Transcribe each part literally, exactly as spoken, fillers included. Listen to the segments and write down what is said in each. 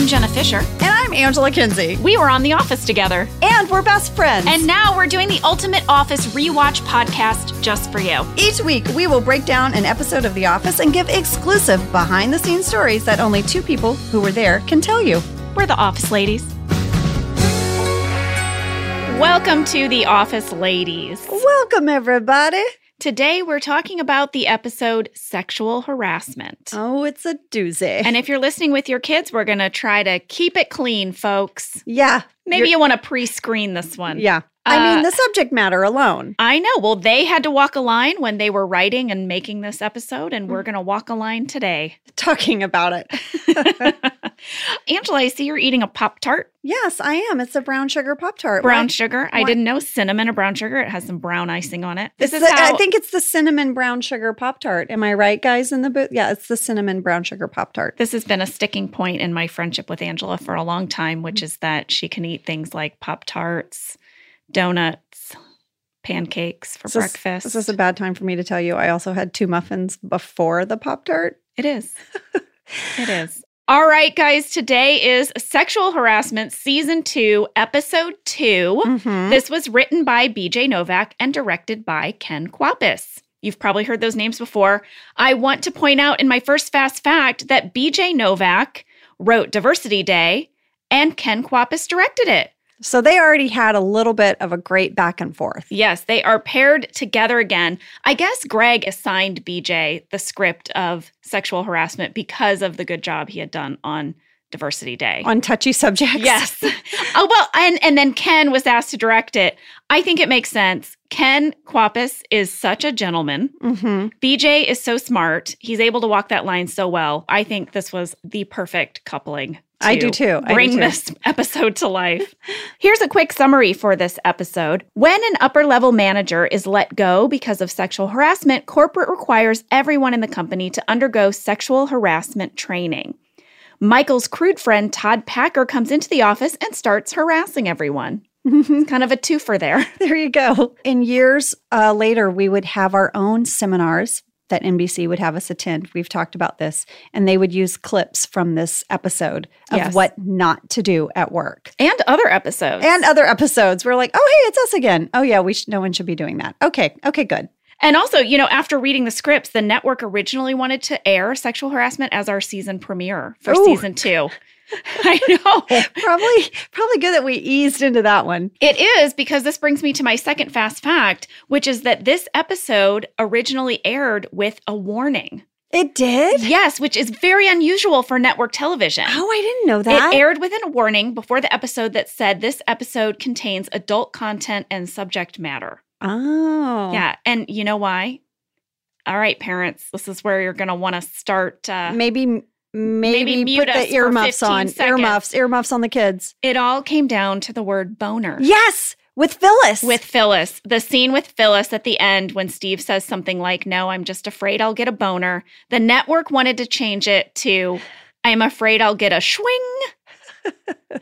Jenna Fisher. And I'm Angela Kinsey. We were on The Office together. And we're best friends. And now we're doing the Ultimate Office Rewatch podcast just for you. Each week, we will break down an episode of The Office and give exclusive behind-the-scenes stories that only two people who were there can tell you. We're the Office Ladies. Welcome to The Office Ladies. Welcome, everybody. Today, we're talking about the episode Sexual Harassment. Oh, it's a doozy. And if you're listening with your kids, we're going to try to keep it clean, folks. Yeah. Maybe you want to pre-screen this one. Yeah. I uh, mean, the subject matter alone. I know. Well, they had to walk a line when they were writing and making this episode, and we're going to walk a line today. Talking about it. Angela, I see you're eating a Pop-Tart. Yes, I am. It's a brown sugar Pop-Tart. Brown what? sugar. What? I didn't know cinnamon or brown sugar. It has some brown icing on it. This it's is the, how, I think it's the cinnamon brown sugar Pop-Tart. Am I right, guys, in the booth? Yeah, it's the cinnamon brown sugar Pop-Tart. This has been a sticking point in my friendship with Angela for a long time, which is that she can eat things like Pop-Tarts, donuts, pancakes for is this, breakfast. Is this a bad time for me to tell you I also had two muffins before the Pop-Tart? It is. It is. All right, guys, today is Sexual Harassment Season two, Episode two. Mm-hmm. This was written by B J Novak and directed by Ken Kwapis. You've probably heard those names before. I want to point out in my first fast fact that B J Novak wrote Diversity Day and Ken Kwapis directed it. So they already had a little bit of a great back and forth. Yes, they are paired together again. I guess Greg assigned B J the script of Sexual Harassment because of the good job he had done on Diversity Day. On touchy subjects? Yes. Oh, well, and, and then Ken was asked to direct it. I think it makes sense. Ken Kwapis is such a gentleman. Mm-hmm. B J is so smart. He's able to walk that line so well. I think this was the perfect coupling. I do too. I Bring do too. this episode to life. Here's a quick summary for this episode. When an upper-level manager is let go because of sexual harassment, corporate requires everyone in the company to undergo sexual harassment training. Michael's crude friend Todd Packer comes into the office and starts harassing everyone. It's kind of a twofer there. There you go. In years uh, later, we would have our own seminars that N B C would have us attend. We've talked about this. And they would use clips from this episode of Yes. what not to do at work. And other episodes. And other episodes. We're like, oh, hey, it's us again. Oh, yeah, we sh- no one should be doing that. Okay, okay, good. And also, you know, after reading the scripts, the network originally wanted to air Sexual Harassment as our season premiere for Ooh. season two. I know. Probably, probably good that we eased into that one. It is, because this brings me to my second fast fact, which is that this episode originally aired with a warning. It did? Yes, which is very unusual for network television. Oh, I didn't know that. It aired with a warning before the episode that said this episode contains adult content and subject matter. Oh. Yeah, and you know why? All right, parents, this is where you're going to want to start. Uh, Maybe... Maybe, Maybe mute put us the earmuffs for on. fifteen Earmuffs. Earmuffs on the kids. It all came down to the word boner. Yes! With Phyllis. With Phyllis. The scene with Phyllis at the end when Steve says something like, no, I'm just afraid I'll get a boner. The network wanted to change it to, I'm afraid I'll get a schwing.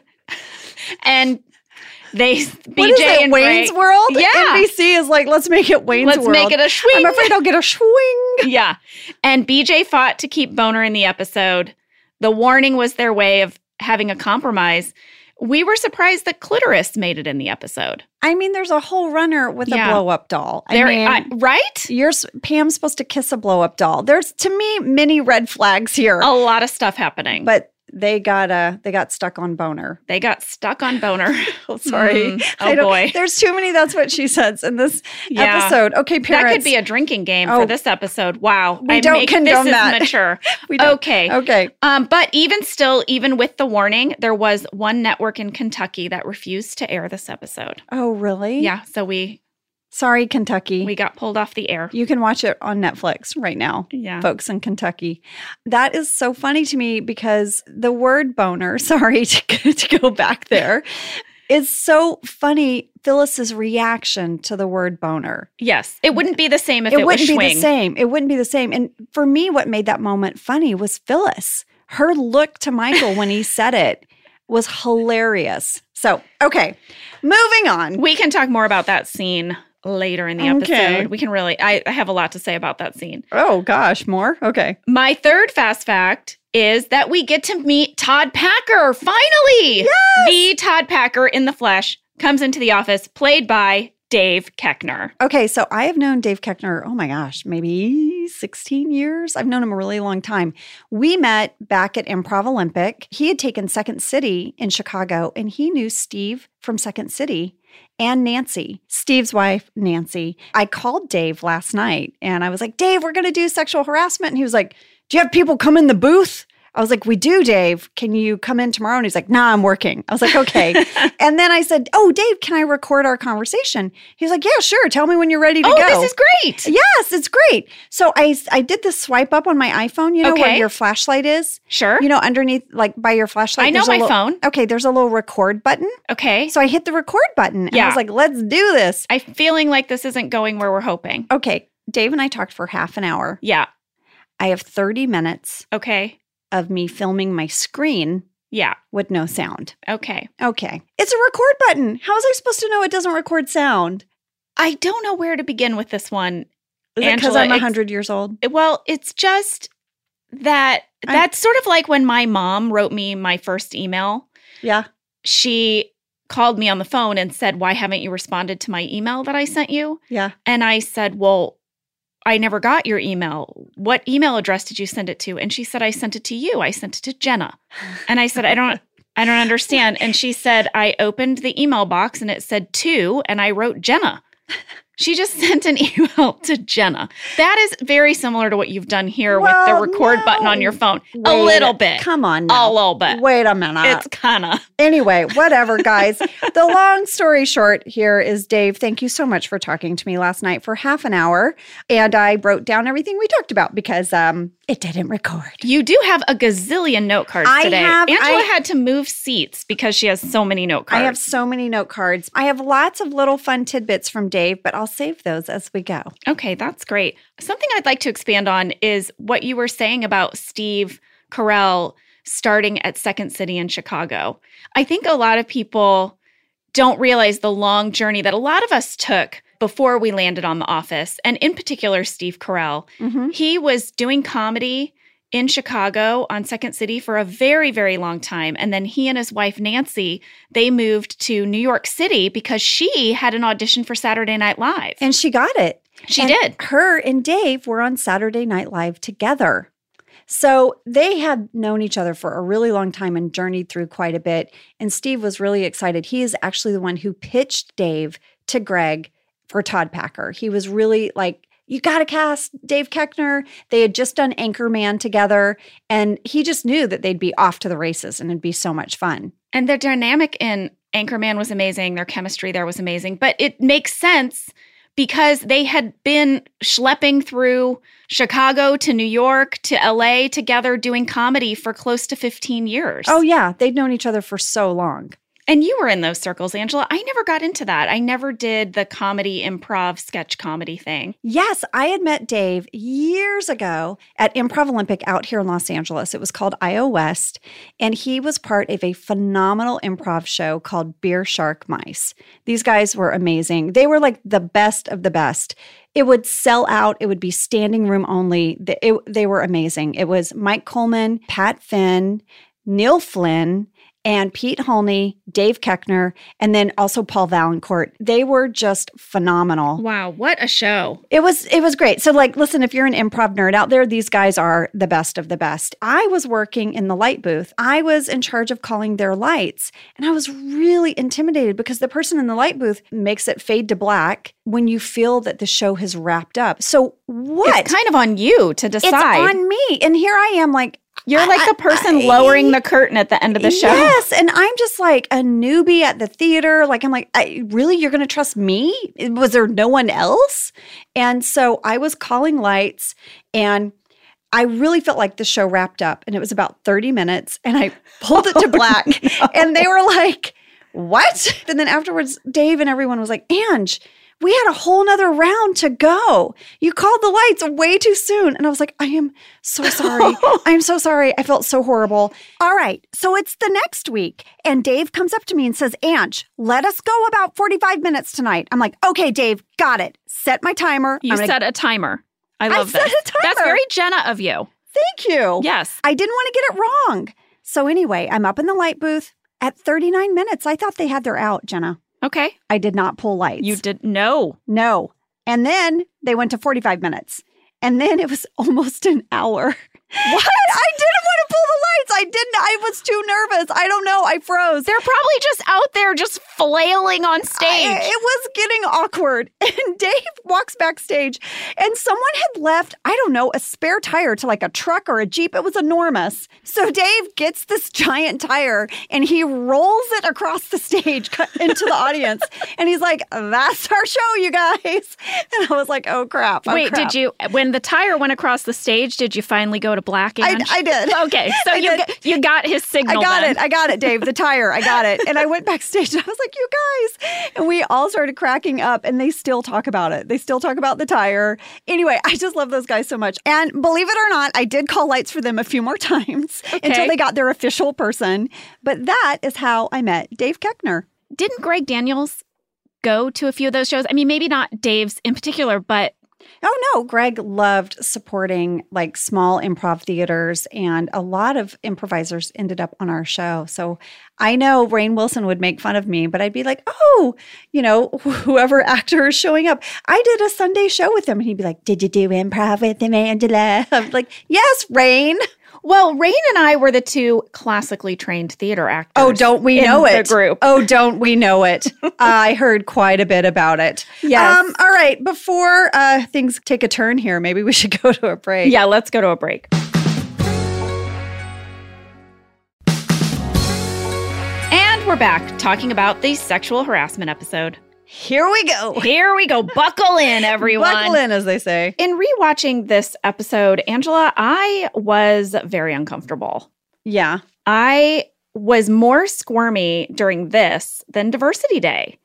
And they, B J what is it, and Wayne's Greg, World? Yeah. N B C is like, let's make it Wayne's Let's World. make it a schwing. I'm afraid I'll get a schwing. Yeah. And B J fought to keep boner in the episode. The warning was their way of having a compromise. We were surprised that clitoris made it in the episode. I mean, there's a whole runner with Yeah. a blow-up doll. I There, mean, I, right? you're Pam's supposed to kiss a blow-up doll. There's, to me, many red flags here. A lot of stuff happening. But they got uh, they got stuck on boner. They got stuck on boner. Sorry. Mm, I oh, don't- boy. There's too many that's what she says in this Yeah. episode. Okay, parents. That could be a drinking game Oh. for this episode. Wow. We I don't make, condone this that. is mature. We don't- Okay. Okay. Um, but even still, even with the warning, there was one network in Kentucky that refused to air this episode. Oh, really? Yeah. So we Sorry, Kentucky. we got pulled off the air. You can watch it on Netflix right now, Yeah. folks in Kentucky. That is so funny to me because the word boner, sorry to, to go back there, is so funny. Phyllis's reaction to the word boner. Yes. It wouldn't be the same if It, it, wouldn't was be schwing. the same. It wouldn't be the same. And for me, what made that moment funny was Phyllis. Her look to Michael when he said it was hilarious. So, okay, moving on. We can talk more about that scene later in the episode. Okay. We can really, I, I have a lot to say about that scene. Oh, gosh, more? Okay. My third fast fact is that we get to meet Todd Packer, finally! Yes! The Todd Packer in the flesh comes into the office, played by Dave Koechner. Okay, so I have known Dave Koechner, oh my gosh, maybe sixteen years. I've known him a really long time. We met back at Improv Olympic. He had taken Second City in Chicago, and he knew Steve from Second City and Nancy, Steve's wife, Nancy. I called Dave last night, and I was like, Dave, we're going to do sexual harassment. And he was like, do you have people come in the booth? I was like, we do, Dave. Can you come in tomorrow? And he's like, nah, I'm working. I was like, okay. And then I said, oh, Dave, can I record our conversation? He was like, yeah, sure. Tell me when you're ready to oh, go. Oh, this is great. Yes, it's great. So I, I did this swipe up on my iPhone, you know, Okay. where your flashlight is. Sure. You know, underneath, like by your flashlight. I know there's a my little- phone. Okay, there's a little record button. Okay. So I hit the record button and Yeah. I was like, let's do this. I'm feeling like this isn't going where we're hoping. Okay, Dave and I talked for half an hour. Yeah. I have thirty minutes Okay. of me filming my screen Yeah. with no sound. Okay. Okay. It's a record button. How was I supposed to know it doesn't record sound? I don't know where to begin with this one. Is it because Angela, I'm it's- one hundred years old? Well, it's just that I- that's sort of like when my mom wrote me my first email. Yeah. She called me on the phone and said, why haven't you responded to my email that I sent you? Yeah. And I said, well, I never got your email. What email address did you send it to? And she said, I sent it to you. I sent it to Jenna. And I said, I don't I don't understand. And she said, I opened the email box and it said to, and I wrote Jenna. She just sent an email to Jenna. That is very similar to what you've done here Well, with the record no. button on your phone. a Wait little bit. Come on A now. little bit. Wait a minute. It's kind of. Anyway, whatever, guys. The long story short here is, Dave, thank you so much for talking to me last night for half an hour. And I wrote down everything we talked about because um, it didn't record. You do have a gazillion note cards I today. have- Angela I- had to move seats because she has so many note cards. I have so many note cards. I have lots of little fun tidbits from Dave, but I'll save those as we go. Okay, that's great. Something I'd like to expand on is what you were saying about Steve Carell starting at Second City in Chicago. I think a lot of people don't realize the long journey that a lot of us took before we landed on The Office, and in particular, Steve Carell. Mm-hmm. He was doing comedy in Chicago on Second City for a very, very long time. And then he and his wife, Nancy, they moved to New York City because she had an audition for Saturday Night Live. And she got it. She And did. Her and Dave were on Saturday Night Live together. So they had known each other for a really long time and journeyed through quite a bit. And Steve was really excited. He is actually the one who pitched Dave to Greg for Todd Packer. He was really like, you got to cast Dave Koechner. They had just done Anchorman together. And he just knew that they'd be off to the races and it'd be so much fun. And their dynamic in Anchorman was amazing. Their chemistry there was amazing. But it makes sense because they had been schlepping through Chicago to New York to L A together doing comedy for close to fifteen years. Oh, yeah. They'd known each other for so long. And you were in those circles, Angela. I never got into that. I never did the comedy, improv, sketch comedy thing. Yes, I had met Dave years ago at Improv Olympic out here in Los Angeles. It was called I O West, and he was part of a phenomenal improv show called Beer Shark Mice. These guys were amazing. They were like the best of the best. It would sell out. It would be standing room only. They, it, they were amazing. It was Mike Coleman, Pat Finn, Neil Flynn, and Pete Holney, Dave Koechner, and then also Paul Valancourt. They were just phenomenal. Wow, what a show. It was it was great. So like, listen, if you're an improv nerd out there, these guys are the best of the best. I was working in the light booth. I was in charge of calling their lights, and I was really intimidated because the person in the light booth makes it fade to black when you feel that the show has wrapped up. So what? It's kind of on you to decide. It's on me. And here I am like, You're like the person I- lowering the curtain at the end of the show. Yes, and I'm just like a newbie at the theater. Like, I'm like, I, really? You're going to trust me? Was there no one else? And so I was calling lights, and I really felt like the show wrapped up, and it was about thirty minutes, and I pulled it to black, Oh, no. and they were like, what? And then afterwards, Dave and everyone was like, Ange, we had a whole nother round to go. You called the lights way too soon. And I was like, I am so sorry. I'm so sorry. I felt so horrible. All right. So it's the next week. And Dave comes up to me and says, Ange, let us go about forty-five minutes tonight. I'm like, okay, Dave, got it. Set my timer. You I'm gonna- set a timer. I I love set this. a timer. That's very Jenna of you. Thank you. Yes. I didn't want to get it wrong. So anyway, I'm up in the light booth at thirty-nine minutes. I thought they had their out, Jenna. Okay. I did not pull lights. You did no. No. And then they went to forty-five minutes. And then it was almost an hour. What? I didn't want to pull the lights. I didn't. I was too nervous. I don't know. I froze. They're probably just out there just flailing on stage. I, it was getting awkward. And Dave walks backstage and someone had left, I don't know, a spare tire to like a truck or a Jeep. It was enormous. So Dave gets this giant tire and he rolls it across the stage into the audience. And he's like, that's our show, you guys. And I was like, oh, crap. Oh, Wait, crap. did you, when the tire went across the stage, did you finally go to Black I, Ange? I did. Okay, so I you did. got, you got his signal I got then. it. I got it, Dave. The tire. I got it. And I went backstage and I was like, you guys. And we all started cracking up and they still talk about it. They still talk about the tire. Anyway, I just love those guys so much. And believe it or not, I did call lights for them a few more times Okay. until they got their official person. But that is how I met Dave Koechner. Didn't Greg Daniels go to a few of those shows? I mean, maybe not Dave's in particular, but Oh, no. Greg loved supporting like small improv theaters, and a lot of improvisers ended up on our show. So I know Rainn Wilson would make fun of me, but I'd be like, oh, you know, whoever actor is showing up. I did a Sunday show with him, and he'd be like, did you do improv with Angela? I'm like, yes, Rainn. well, Rainn and I were the two classically trained theater actors. Oh, don't we in know the it? group. Oh, don't we know it? I heard quite a bit about it. Yes. Um, all right. Before uh, things take a turn here, maybe we should go to a break. Yeah, let's go to a break. And we're back talking about the sexual harassment episode. Here we go. Here we go. Buckle in, everyone. Buckle in, as they say. In rewatching this episode, Angela, I was very uncomfortable. Yeah. I was more squirmy during this than Diversity Day.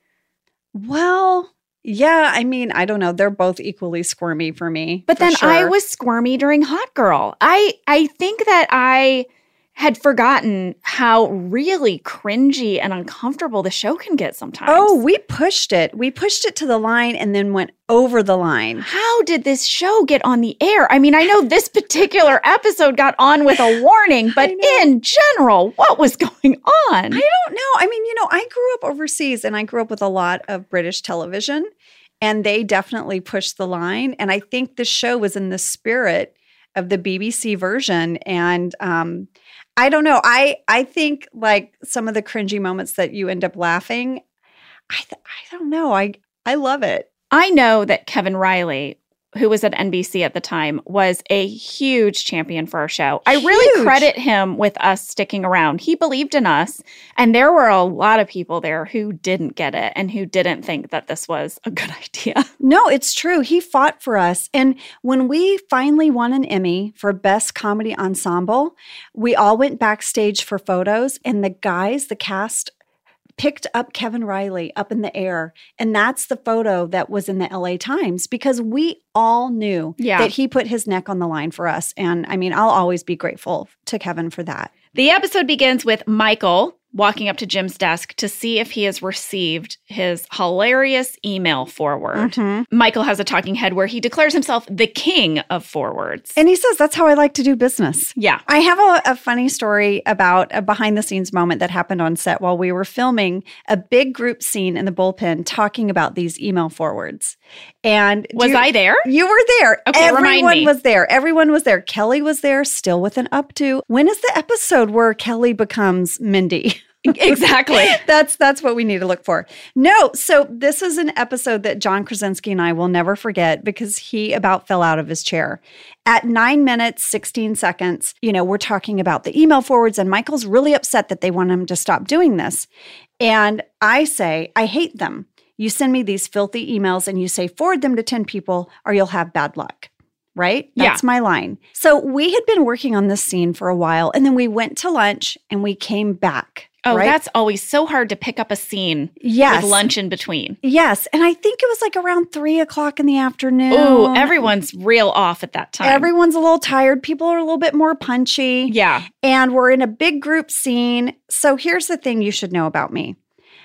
Well, yeah, I mean, I don't know. They're both equally squirmy for me. But for then sure. I was squirmy during Hot Girl. I I think that I had forgotten how really cringy and uncomfortable the show can get sometimes. Oh, we pushed it. We pushed it to the line and then went over the line. How did this show get on the air? I mean, I know this particular episode got on with a warning, but in general, what was going on? I don't know. I mean, you know, I grew up overseas and I grew up with a lot of British television, and they definitely pushed the line. And I think the show was in the spirit of the B B C version. And um, I don't know. I I think like some of the cringy moments that you end up laughing, I th- I don't know. I I love it. I know that Kevin Riley, who was at N B C at the time, was a huge champion for our show. I really Huge. credit him with us sticking around. He believed in us, and there were a lot of people there who didn't get it and who didn't think that this was a good idea. No, it's true. He fought for us. And when we finally won an Emmy for Best Comedy Ensemble, we all went backstage for photos, and the guys, the cast, picked up Kevin Riley up in the air. And that's the photo that was in the L A Times, because we all knew Yeah. that he put his neck on the line for us. And I mean, I'll always be grateful to Kevin for that. The episode begins with Michael walking up to Jim's desk to see if he has received his hilarious email forward. Mhm. Michael has a talking head where he declares himself the king of forwards. And he says, that's how I like to do business. yeah. I have a, a funny story about a behind the scenes moment that happened on set while we were filming a big group scene in the bullpen talking about these email forwards. And do Was you- I there? You were there. Okay, Everyone remind me. was there. Everyone was there. Kelly was there, still with an updo. When is the episode where Kelly becomes Mindy? Exactly. That's that's what we need to look for. No, so this is an episode that John Krasinski and I will never forget because he about fell out of his chair. At nine minutes, sixteen seconds, you know, we're talking about the email forwards, and Michael's really upset that they want him to stop doing this. And I say, I hate them. You send me these filthy emails and you say, forward them to ten people or you'll have bad luck. Right? That's Yeah. my line. So we had been working on this scene for a while, and then we went to lunch and we came back. Oh, right? that's always so hard to pick up a scene Yes. with lunch in between. Yes. And I think it was like around three o'clock in the afternoon. Ooh, everyone's real off at that time. Everyone's a little tired. People are a little bit more punchy. yeah. And we're in a big group scene. So here's the thing you should know about me.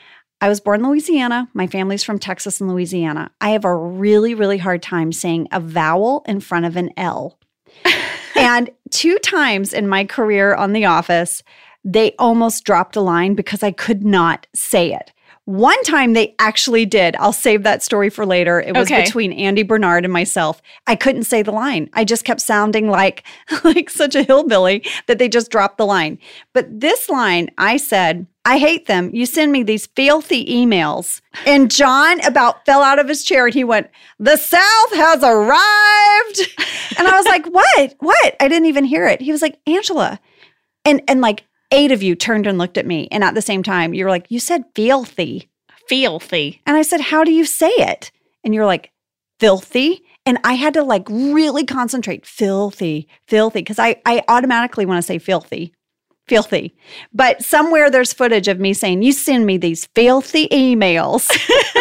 I was born in Louisiana. My family's from Texas and Louisiana. I have a really, really hard time saying a vowel in front of an L. And two times in my career on The Office, they almost dropped a line because I could not say it. One time they actually did. I'll save that story for later. It was Okay. between Andy Bernard and myself. I couldn't say the line. I just kept sounding like, like such a hillbilly that they just dropped the line. But this line, I said, I hate them. You send me these filthy emails. And John about fell out of his chair and he went, the South has arrived. And I was like, what? What? I didn't even hear it. He was like, Angela. And, and like, eight of you turned and looked at me. And at the same time, you were like, you said filthy. Filthy. And I said, how do you say it? And you're like, filthy. And I had to like really concentrate. Filthy, filthy. Because I, I automatically want to say filthy, filthy. But somewhere there's footage of me saying, you send me these filthy emails.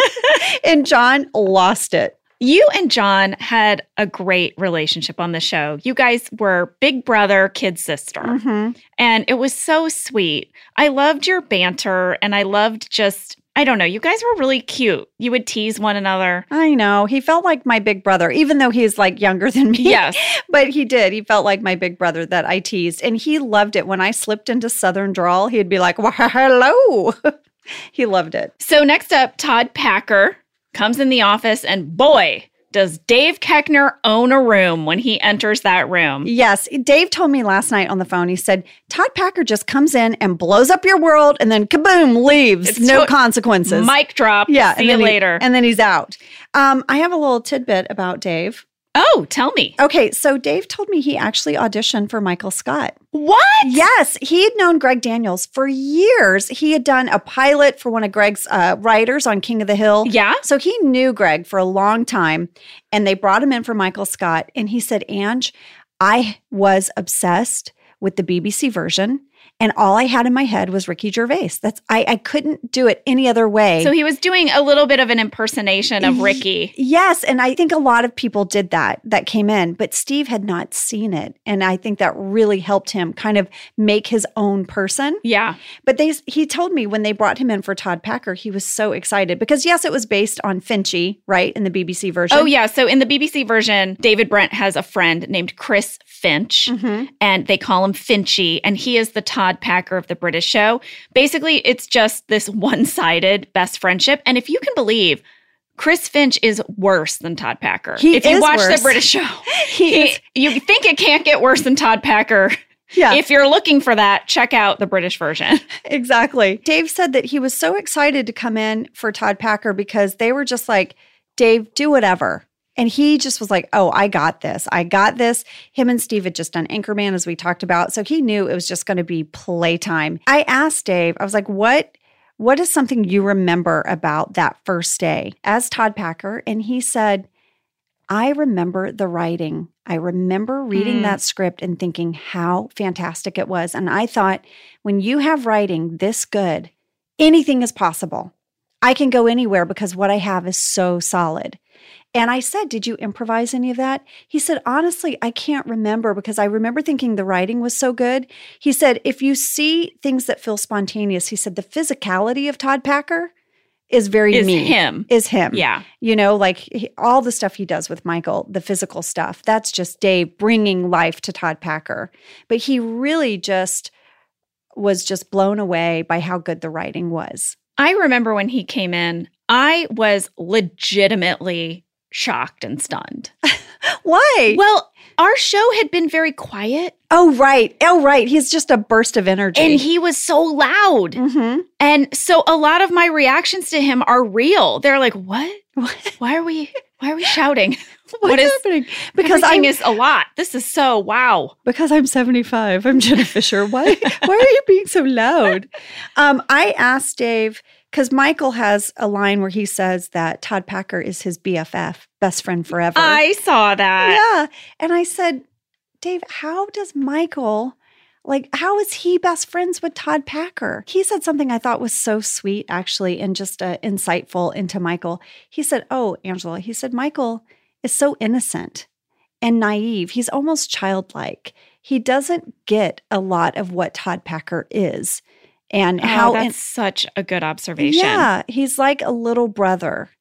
And John lost it. You and John had a great relationship on the show. You guys were big brother, kid sister. Mm-hmm. And it was so sweet. I loved your banter and I loved just, I don't know, you guys were really cute. You would tease one another. I know. He felt like my big brother, even though he's like younger than me. Yes. But he did. He felt like my big brother that I teased. And he loved it. When I slipped into Southern drawl, he'd be like, well, hello. He loved it. So next up, Todd Packer comes in the office and boy, does Dave Koechner own a room when he enters that room. Yes. Dave told me last night on the phone, he said, Todd Packer just comes in and blows up your world and then kaboom, leaves. It's no to- consequences. Mic drop. Yeah. See and you then he- later. and then he's out. Um, I have a little tidbit about Dave. Oh, tell me. Okay. So Dave told me he actually auditioned for Michael Scott. What? Yes, he had known Greg Daniels for years. He had done a pilot for one of Greg's uh, writers on King of the Hill. Yeah. So he knew Greg for a long time, and they brought him in for Michael Scott. And he said, Ange, I was obsessed with the B B C version, and all I had in my head was Ricky Gervais. That's I, I couldn't do it any other way. So he was doing a little bit of an impersonation of Ricky. Yes, and I think a lot of people did that, that came in, but Steve had not seen it. And I think that really helped him kind of make his own person. Yeah. But they, he told me when they brought him in for Todd Packer, he was so excited because, yes, it was based on Finchy, right, in the B B C version. Oh, yeah. So in the B B C version, David Brent has a friend named Chris Finch, Mm-hmm. and they call him Finchy, and he is the Todd Packer of the British show. Basically, it's just this one-sided best friendship. And if you can believe, Chris Finch is worse than Todd Packer. He if you is watch worse. the British show, He he, is- you think it can't get worse than Todd Packer. Yeah. If you're looking for that, check out the British version. Exactly. Dave said that he was so excited to come in for Todd Packer because they were just like, Dave, do whatever. And he just was like, oh, I got this. I got this. Him and Steve had just done Anchorman, as we talked about. So he knew it was just going to be playtime. I asked Dave, I was like, what, what is something you remember about that first day as Todd Packer? And he said, I remember the writing. I remember reading Mm. that script and thinking how fantastic it was. And I thought, when you have writing this good, anything is possible. I can go anywhere because what I have is so solid. And I said, did you improvise any of that? He said, honestly, I can't remember because I remember thinking the writing was so good. He said, if you see things that feel spontaneous, he said, the physicality of Todd Packer is very Is me. him. Is him. Yeah. You know, like he, all the stuff he does with Michael, the physical stuff, that's just Dave bringing life to Todd Packer. But he really just was just blown away by how good the writing was. I remember when he came in, I was legitimately shocked and stunned. Why? Well, our show had been very quiet oh, right. Oh, right. He's just a burst of energy. and he was so loud. Mm-hmm. And so a lot of my reactions to him are real. They're like, what? What? Why are we why are we shouting? What's What is happening? Because Everything I'm is a lot. This is so wow. because I'm seventy-five. I'm Jenna Fisher. Why? Why are you being so loud? Um, I asked Dave because Michael has a line where he says that Todd Packer is his B F F, best friend forever. I saw that. Yeah, and I said, Dave, how does Michael? Like, how is he best friends with Todd Packer? He said something I thought was so sweet, actually, and just uh, insightful into Michael. He said, oh, Angela, he said, Michael is so innocent and naive. He's almost childlike. He doesn't get a lot of what Todd Packer is and Oh, how that's in- such a good observation. yeah, he's like a little brother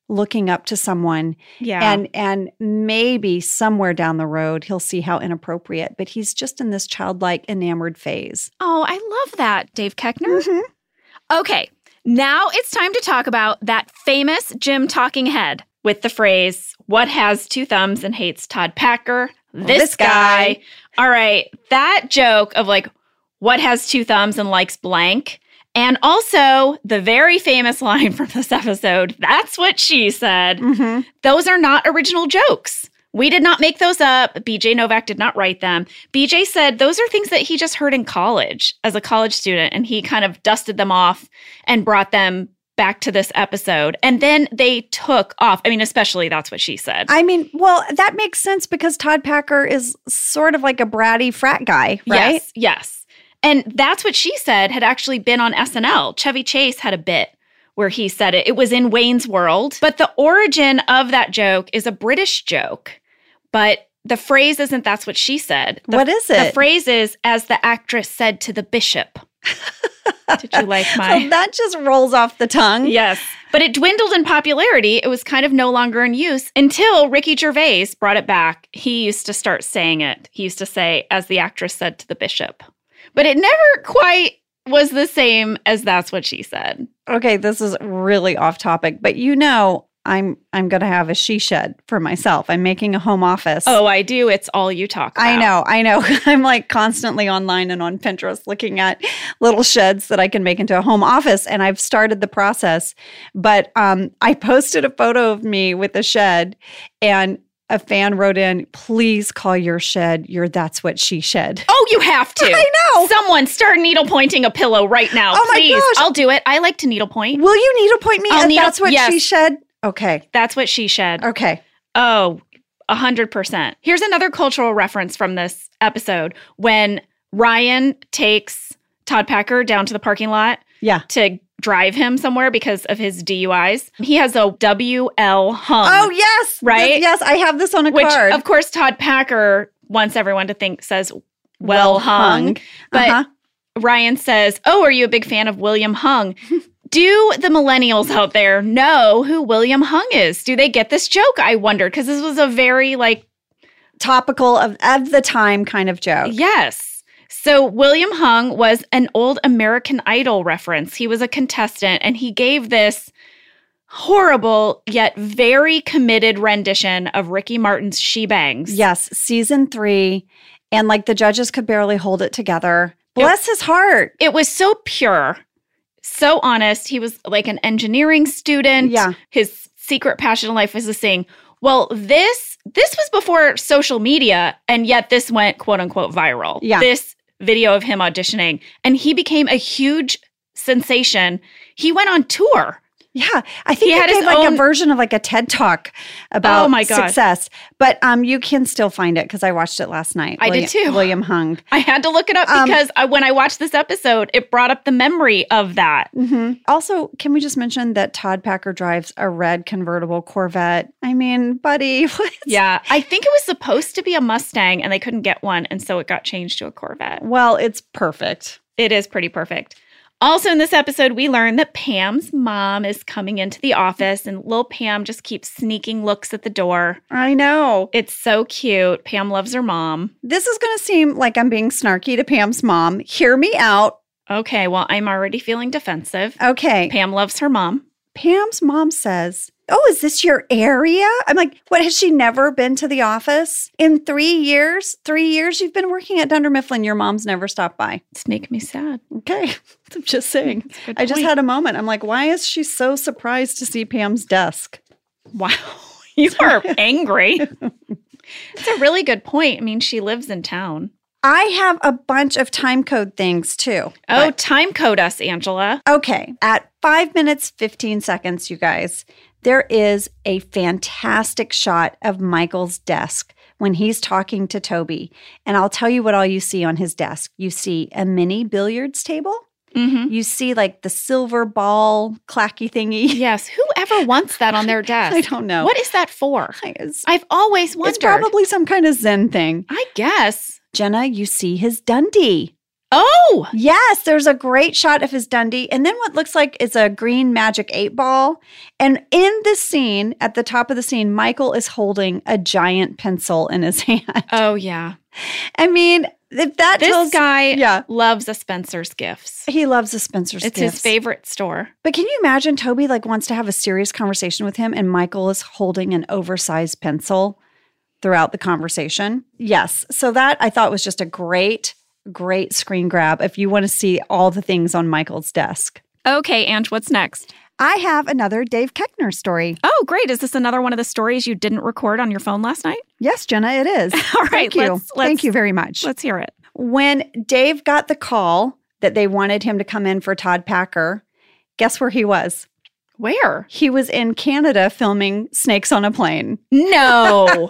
looking up to someone. Yeah. And and maybe somewhere down the road he'll see how inappropriate, but he's just in this childlike enamored phase. Oh, I love that, Dave Koechner. Mm-hmm. Okay, now it's time to talk about that famous Jim talking head with the phrase, what has two thumbs and hates Todd Packer? This, This guy. guy. All right, that joke of like, what has two thumbs and likes blank? And also the very famous line from this episode, that's what she said. Mm-hmm. Those are not original jokes. We did not make those up. B J Novak did not write them. B J said those are things that he just heard in college as a college student, and he kind of dusted them off and brought them back to this episode. And then they took off. I mean, especially that's what she said. I mean, well, that makes sense because Todd Packer is sort of like a bratty frat guy, right? Yes, yes. And that's what she said had actually been on S N L. Chevy Chase had a bit where he said it. It was in Wayne's World. But the origin of that joke is a British joke. But the phrase isn't that's what she said. The, What is it? The phrase is, as the actress said to the bishop. Did you like my... Oh, that just rolls off the tongue. Yes. But it dwindled in popularity. It was kind of no longer in use until Ricky Gervais brought it back. He used to start saying it. He used to say, as the actress said to the bishop. But it never quite was the same as that's what she said. Okay, this is really off topic, but you know I'm I'm going to have a she shed for myself. I'm making a home office. Oh, I do. It's all you talk about. I know, I know. I'm like constantly online and on Pinterest looking at little sheds that I can make into a home office, and I've started the process. But um, I posted a photo of me with a shed, and a fan wrote in, please call your shed your That's What She Shed. Oh, you have to. I know. Someone start needle pointing a pillow right now, Oh my please. gosh. I'll do it. I like to needle point. Will you needlepoint me? I'll at needle- That's What yes. She Shed? Okay. That's what she said. Okay. Oh, a hundred percent. Here's another cultural reference from this episode when Ryan takes Todd Packer down to the parking lot Yeah. to drive him somewhere because of his D U Is. He has a W L hung. Oh, yes. Right? This- yes, I have this on a which, card. of course, Todd Packer wants everyone to think says well, Well hung. hung. But Uh-huh. Ryan says, oh, are you a big fan of William Hung? Do the millennials out there know who William Hung is? Do they get this joke? I wondered, because this was a very, like, Topical of, of the time kind of joke. yes. So William Hung was an old American Idol reference. He was a contestant, and he gave this horrible yet very committed rendition of Ricky Martin's She Bangs. Yes, season three. And like the judges could barely hold it together. Bless his heart. It was so pure, so honest. He was like an engineering student. Yeah. His secret passion in life was to sing. Well, this this was before social media, and yet this went quote unquote viral. Yeah. This video of him auditioning, and he became a huge sensation. He went on tour. Yeah, I think He he had did his like own- a version of like a TED Talk about Oh my gosh. success. But um, you can still find it because I watched it last night. I did William, too. William Hung. I had to look it up Um, because I, when I watched this episode, it brought up the memory of that. hmm Also, can we just mention that Todd Packer drives a red convertible Corvette? I mean, buddy, what? Yeah, I think it was supposed to be a Mustang, and they couldn't get one, and so it got changed to a Corvette. Well, it's perfect. It is pretty perfect. Also in this episode, we learn that Pam's mom is coming into the office, and little Pam just keeps sneaking looks at the door. I know. It's so cute. Pam loves her mom. This is going to seem like I'm being snarky to Pam's mom. Hear me out. Okay, well, I'm already feeling defensive. Okay. Pam loves her mom. Pam's mom says, oh, is this your area? I'm like, what, has she never been to the office? In three years? Three years you've been working at Dunder Mifflin, your mom's never stopped by. It's making me sad. Okay. I'm just saying. That's a good I just point. had a moment. I'm like, why is she so surprised to see Pam's desk? Wow, you are angry. It's a really good point. I mean, she lives in town. I have a bunch of time code things too. Oh, but- time code us, Angela. okay. At five minutes, fifteen seconds, you guys, there is a fantastic shot of Michael's desk when he's talking to Toby. And I'll tell you what all you see on his desk. You see a mini billiards table. Mm-hmm. You see like the silver ball clacky thingy. Yes, whoever wants that on their desk? I don't know. What is that for? It's, I've always wondered. it's probably some kind of Zen thing. I guess. Jenna, you see his Dundee. Oh! Yes, there's a great shot of his Dundie. And then what looks like is a green magic eight ball. And in this scene, at the top of the scene, Michael is holding a giant pencil in his hand. Oh, yeah. I mean, if that This tells, guy yeah. loves a Spencer's Gifts. He loves the Spencer's It's Gifts. his favorite store. But can you imagine Toby like wants to have a serious conversation with him and Michael is holding an oversized pencil throughout the conversation? Yes. So that I thought was just a great Great screen grab if you want to see all the things on Michael's desk. Okay, Ange, what's next? I have another Dave Keckner story. Oh, great. Is this another one of the stories you didn't record on your phone last night? Yes, Jenna, it is. All right. Thank you. Let's, let's, Thank you very much. Let's hear it. When Dave got the call that they wanted him to come in for Todd Packer, guess where he was? Where? He was in Canada filming Snakes on a Plane. No.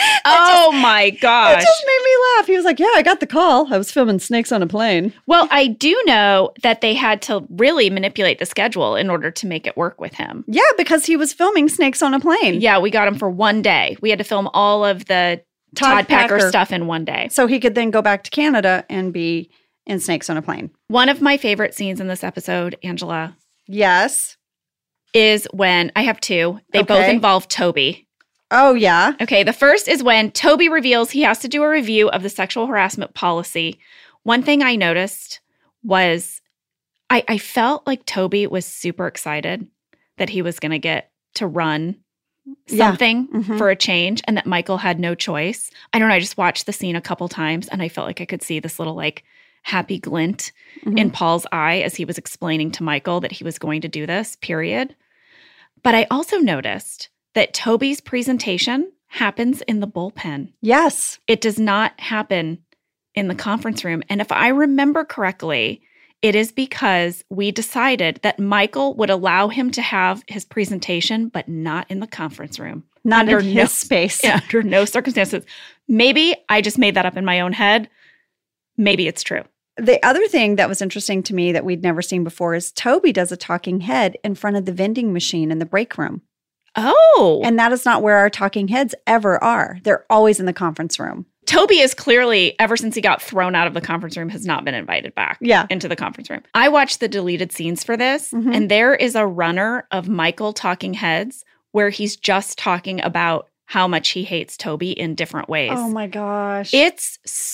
Oh, just, my gosh. It just made me laugh. He was like, yeah, I got the call. I was filming Snakes on a Plane. Well, I do know that they had to really manipulate the schedule in order to make it work with him. Yeah, because he was filming Snakes on a Plane. Yeah, we got him for one day. We had to film all of the Todd, Todd Packer, Packer stuff in one day. So he could then go back to Canada and be in Snakes on a Plane. One of my favorite scenes in this episode, Angela. Yes. Is when, I have two. They okay. both involve Toby. Oh, yeah. Okay, the first is when Toby reveals he has to do a review of the sexual harassment policy. One thing I noticed was I, I felt like Toby was super excited that he was going to get to run something yeah. mm-hmm. for a change and that Michael had no choice. I don't know, I just watched the scene a couple times and I felt like I could see this little like happy glint mm-hmm. in Paul's eye as he was explaining to Michael that he was going to do this, period. But I also noticed that Toby's presentation happens in the bullpen. Yes. It does not happen in the conference room. And if I remember correctly, it is because we decided that Michael would allow him to have his presentation, but not in the conference room. Not under in his no, space. Yeah, under no circumstances. Maybe I just made that up in my own head. Maybe it's true. The other thing that was interesting to me that we'd never seen before is Toby does a talking head in front of the vending machine in the break room. Oh. And that is not where our talking heads ever are. They're always in the conference room. Toby is clearly, ever since he got thrown out of the conference room, has not been invited back yeah. into the conference room. I watched the deleted scenes for this, mm-hmm. and there is a runner of Michael talking heads where he's just talking about how much he hates Toby in different ways. Oh my gosh. It's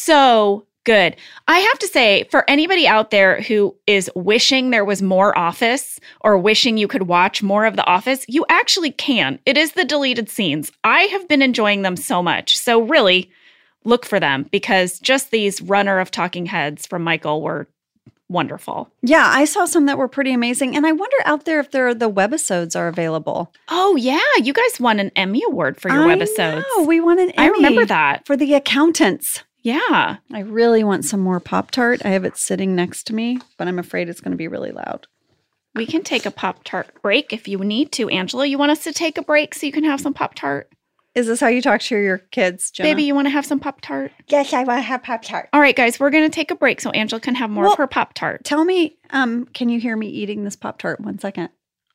so good. I have to say, for anybody out there who is wishing there was more Office or wishing you could watch more of The Office, you actually can. It is the deleted scenes. I have been enjoying them so much. So really, look for them because just these runner of talking heads from Michael were wonderful. Yeah, I saw some that were pretty amazing. And I wonder out there if there are the webisodes are available. Oh, yeah. You guys won an Emmy Award for your I webisodes. know. We won an Emmy. I remember that. For the accountants. Yeah. I really want some more Pop-Tart. I have it sitting next to me, but I'm afraid it's going to be really loud. We can take a Pop-Tart break if you need to. Angela, you want us to take a break so you can have some Pop-Tart? Is this how you talk to your kids, Jenna? Baby, you want to have some Pop-Tart? Yes, I want to have Pop-Tart. All right, guys, we're going to take a break so Angela can have more well, of her Pop-Tart. Tell me, um, can you hear me eating this Pop-Tart? One second.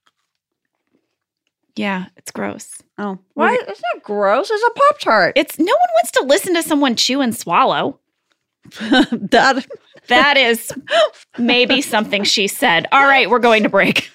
Yeah, it's gross. Oh. Why? It's not gross. It's a Pop-Tart. It's no one wants to listen to someone chew and swallow. that that is maybe something she said. All right, we're going to break.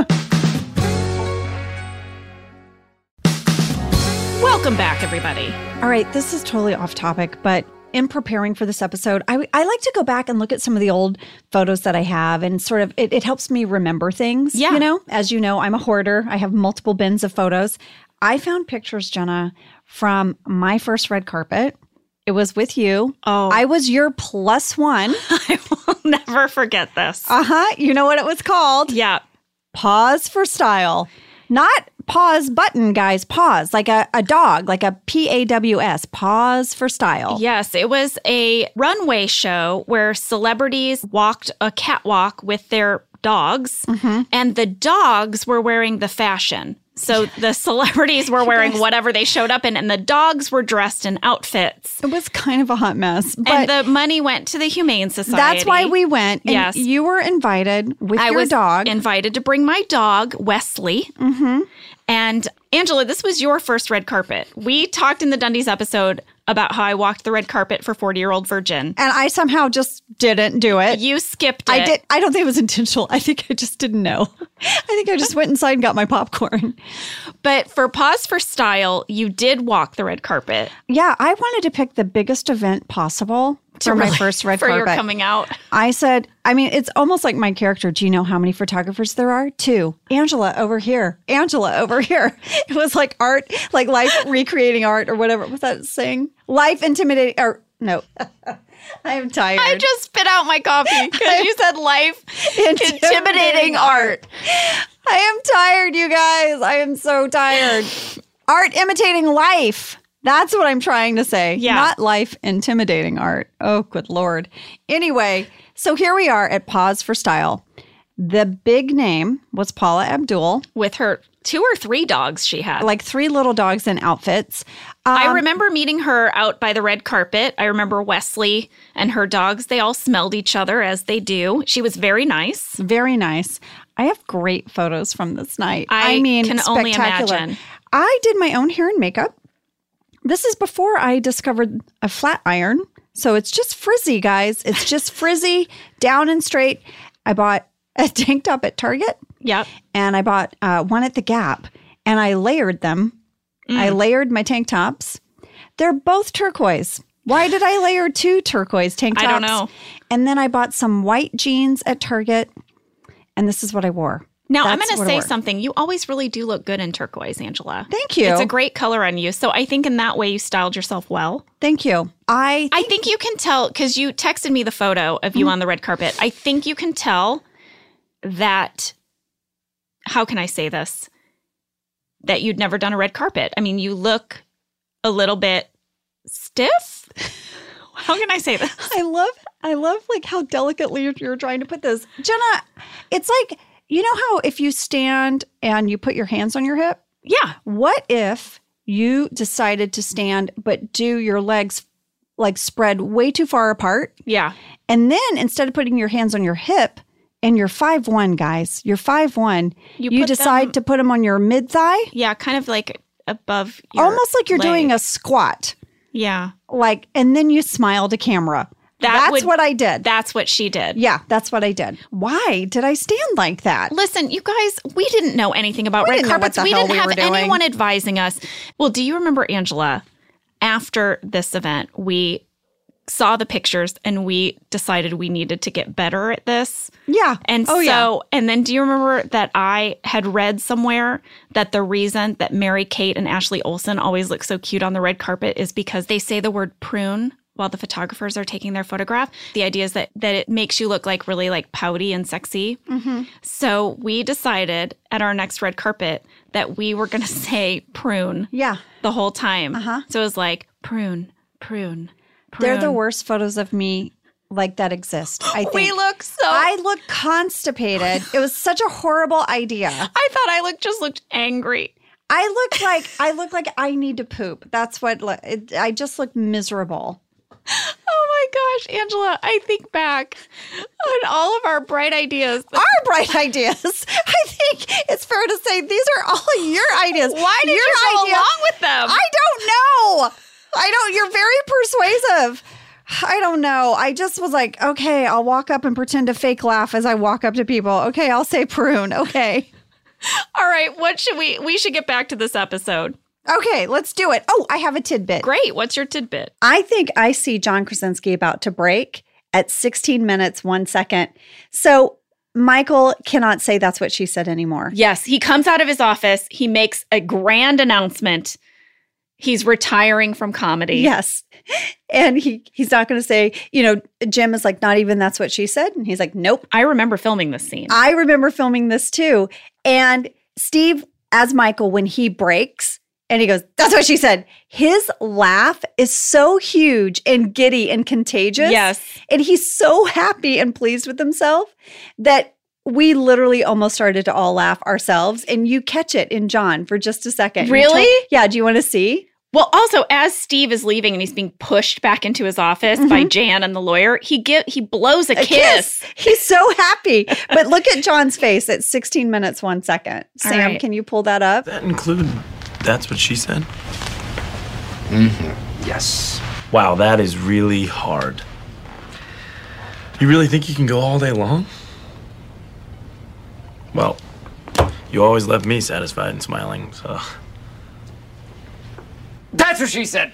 Welcome back, everybody. All right, this is totally off topic, but in preparing for this episode, I, I like to go back and look at some of the old photos that I have and sort of, it, it helps me remember things, yeah. you know? As you know, I'm a hoarder. I have multiple bins of photos. I found pictures, Jenna, from my first red carpet. It was with you. Oh. I was your plus one. I will never forget this. Uh-huh. You know what it was called? Yeah. Pause for Style. Not pause button, guys. Pause. Like a, a dog. Like a P A W S. Pause for Style. Yes. It was a runway show where celebrities walked a catwalk with their dogs. Mm-hmm. And the dogs were wearing the fashion. So the celebrities were wearing whatever they showed up in, and the dogs were dressed in outfits. It was kind of a hot mess. But and the money went to the Humane Society. That's why we went. And yes. You were invited with I your was dog. invited to bring my dog, Wesley. Mm-hmm. And Angela, this was your first red carpet. We talked in the Dundies episode about how I walked the red carpet for forty-year-old virgin. And I somehow just didn't do it. You skipped it. I did. I don't think it was intentional. I think I just didn't know. I think I just went inside and got my popcorn. But for Pause for Style, you did walk the red carpet. Yeah, I wanted to pick the biggest event possible for my really- first red for carpet. your coming out. I said, I mean, it's almost like my character. Do you know how many photographers there are? Two. Angela over here. Angela over here. It was like art, like life recreating art or whatever. What's that saying? Life intimidating, or no. I am tired. I just spit out my coffee because you said life intimidating, intimidating art. I am tired, you guys. I am so tired. Art imitating life. That's what I'm trying to say. Yeah. Not life intimidating art. Oh, good Lord. Anyway, so here we are at Pause for Style. The big name was Paula Abdul. With her two or three dogs she had. Like three little dogs in outfits. Um, I remember meeting her out by the red carpet. I remember Wesley and her dogs. They all smelled each other as they do. She was very nice. Very nice. I have great photos from this night. I, I mean, can only spectacular. imagine. I did my own hair and makeup. This is before I discovered a flat iron. So it's just frizzy, guys. It's just frizzy, down and straight. I bought a tank top at Target. Yep. And I bought uh, one at the Gap. And I layered them. Mm. I layered my tank tops. They're both turquoise. Why did I layer two turquoise tank tops? I don't know. And then I bought some white jeans at Target. And this is what I wore. Now, That's I'm going to what I say wore. something. You always really do look good in turquoise, Angela. Thank you. It's a great color on you. So I think in that way you styled yourself well. Thank you. I I think you can tell, because you texted me the photo of you mm-hmm. on the red carpet. I think you can tell that, how can I say this? That you'd never done a red carpet. I mean, you look a little bit stiff. How can I say this? I love, I love like how delicately you're, you're trying to put this. Jenna, it's like, you know how if you stand and you put your hands on your hip? Yeah. What if you decided to stand but do your legs like spread way too far apart? Yeah. And then instead of putting your hands on your hip, and you're five one, guys, you're five one, you, you decide them, to put them on your mid-thigh? Yeah, kind of like above your Almost like you're leg. doing a squat. Yeah. Like, and then you smile to camera. That that's would, what I did. That's what she did. Yeah, that's what I did. Why did I stand like that? Listen, you guys, we didn't know anything about we red carpets. we didn't we have doing. anyone advising us. Well, do you remember, Angela, after this event, we saw the pictures and we decided we needed to get better at this? Yeah. And oh, so, yeah. and then do you remember that I had read somewhere that the reason that Mary Kate and Ashley Olsen always look so cute on the red carpet is because they say the word prune while the photographers are taking their photograph. The idea is that that it makes you look like really like pouty and sexy. Mm-hmm. So we decided at our next red carpet that we were going to say prune yeah. the whole time. Uh-huh. So it was like prune, prune, prune. They're the worst photos of me like that exist, I think. We look so... I look constipated. It was such a horrible idea. I thought I looked just looked angry. I look like I look like I need to poop. That's what it, I just look miserable. Oh my gosh, Angela, I think back on all of our bright ideas. Our bright ideas. I think it's fair to say these are all your ideas. Why did your you go idea, along with them? I don't know. I don't. You're very persuasive. I don't know. I just was like, okay, I'll walk up and pretend to fake laugh as I walk up to people. Okay, I'll say prune. Okay. All right. What should we, we should get back to this episode. Okay, let's do it. Oh, I have a tidbit. Great. What's your tidbit? I think I see John Krasinski about to break at sixteen minutes, one second. So Michael cannot say that's what she said anymore. Yes. He comes out of his office. He makes a grand announcement. He's retiring from comedy. Yes. And he he's not going to say, you know, Jim is like, not even that's what she said. And he's like, nope. I remember filming this scene. I remember filming this too. And Steve, as Michael, when he breaks, and he goes, that's what she said. His laugh is so huge and giddy and contagious. Yes. And he's so happy and pleased with himself that we literally almost started to all laugh ourselves. And you catch it in John for just a second. Really? Told, yeah. Do you want to see? Well, also, as Steve is leaving and he's being pushed back into his office mm-hmm. by Jan and the lawyer, he give, he blows a, a kiss. kiss. He's so happy. But look at John's face at sixteen minutes, one second. Sam, right. Can you pull that up? That include... That's what she said? Mm-hmm. Yes. Wow, that is really hard. You really think you can go all day long? Well, you always left me satisfied and smiling, so... That's what she said.